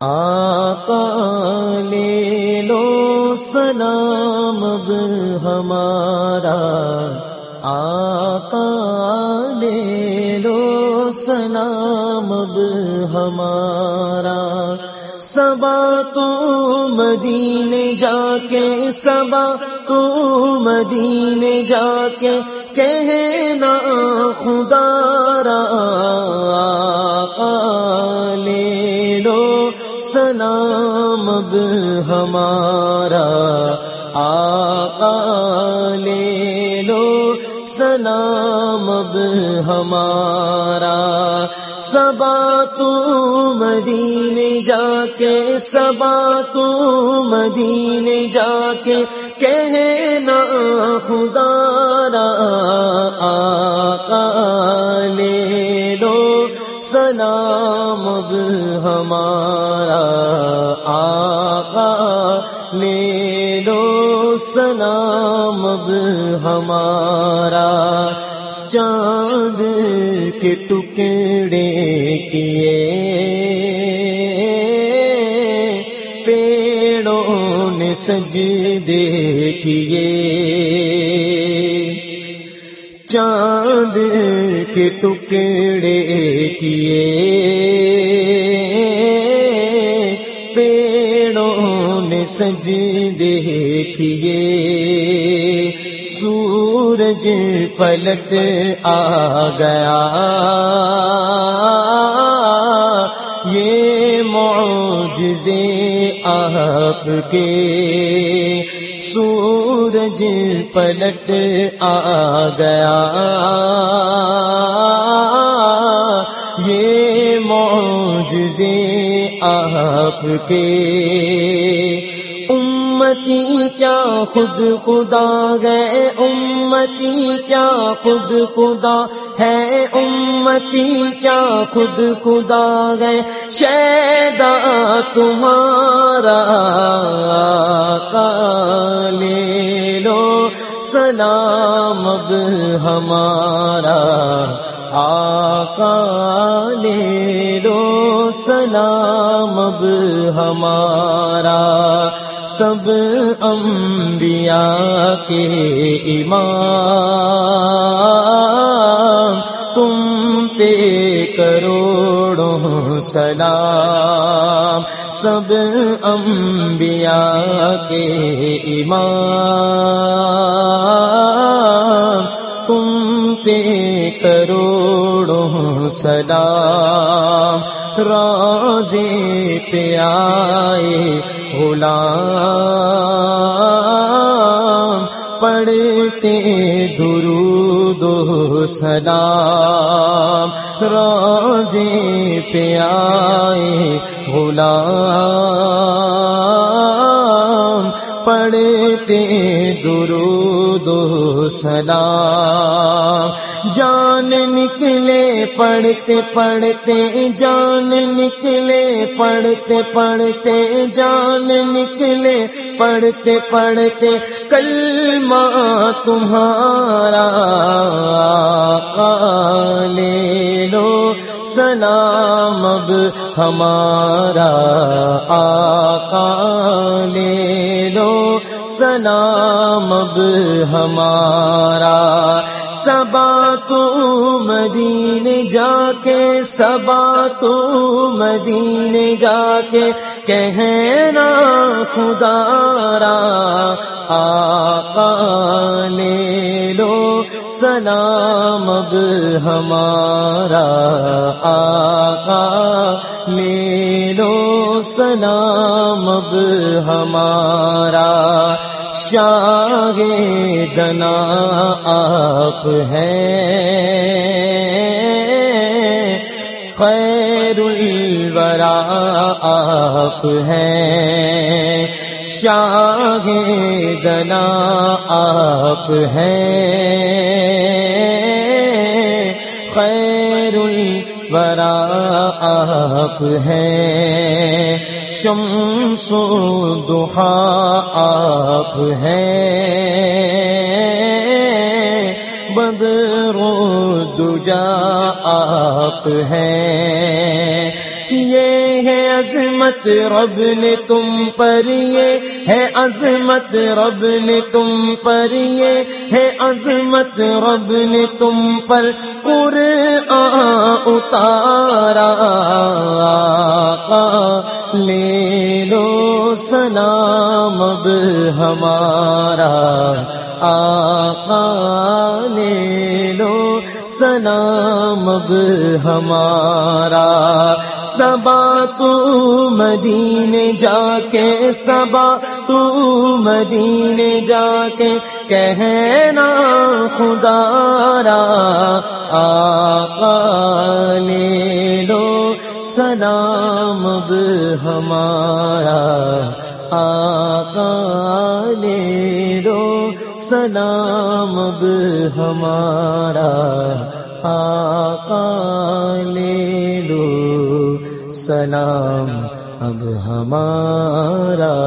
آقا لے لو سلام اب ہمارا، آقا لے لو سلام اب ہمارا، صبا تو مدینے جا کے، صبا تو مدینے جا کے کہنا خدا را، آقا لے لو سلام اب ہمارا، آقا لے لو سلام اب ہمارا، صبا تو مدینے جا کے، صبا تو مدینے جا کے کہنا خدا را، آقا لے لو سلام اب ہمارا، آقا لے لو سلام اب ہمارا، چاند کے ٹکڑے کیے پیڑوں نے سجدے کیے، چاند کے ٹکڑے کیے پیڑوں نے سجدے کیے، سورج پلٹ آ گیا، یہ معجزے آپ کے، سورج پلٹ آ گیا، یہ معجزے آپ کے، امتی کیا خود خدا گئے، امتی کیا خود خدا ہے، امتی کیا خود خدا گئے، شیدا تمہارا، آقا لے لو سلام اب ہمارا، آقا لے لو سلام اب ہمارا، سب انبیاء کے امام تم پہ کروڑوں سلام، سب انبیاء کے امام تم پہ کروڑوں سلام، روضے پہ آئے غلام پڑھتے درود و سلام، روضے پہ آئے غلام پڑھتے درود و سلام، جان نکلے پڑھتے پڑھتے، جان نکلے پڑھتے پڑھتے، جان نکلے پڑھتے پڑھتے، کلمہ تمہارا، آقا لے لو سلام اب ہمارا، آقا لے لو سلام اب ہمارا، صبا تو مدینے جا کے، صبا تو مدینے جا کے کہنا خدا را، آقا لے لو سلام اب ہمارا، آقا لے لو سلام اب ہمارا، شاہ دنا آپ ہیں، خیر الورا آپ ہیں، شاہ دنا آپ ہیں، خیر الورا آپ ہیں، شمس و ضحیٰ آپ ہیں، بدر و دجا آپ ہیں، یہ ہے عظمت رب نے تم پر، یہ ہے عظمت رب نے تم پر، یہ ہے عظمت رب نے تم پر، قرآن اتارا آقا لے لو سلام اب ہمارا، آقا لے لو سلام اب ہمارا۔ صبا تو مدینے جا کے، صبا تو مدینے جا کے کہنا خدا را، آقا لے لو سلام اب ہمارا، آقا لے لو سلام اب ہمارا، آقا لے لو سلام اب ہمارا۔